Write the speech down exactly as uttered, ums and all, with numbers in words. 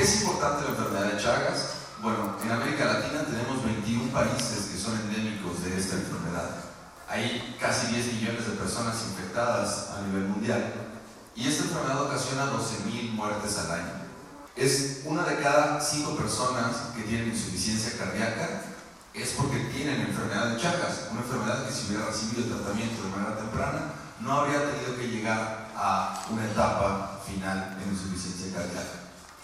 es importante la enfermedad de Chagas? Bueno, en América Latina tenemos veintiún países que son endémicos de esta enfermedad. Hay casi diez millones de personas infectadas a nivel mundial y esta enfermedad ocasiona doce mil muertes al año. Es una de cada cinco personas que tienen insuficiencia cardíaca es porque tienen enfermedad de Chagas, una enfermedad que si hubiera recibido el tratamiento de manera temprana no habría tenido que llegar a una etapa final en insuficiencia cardíaca.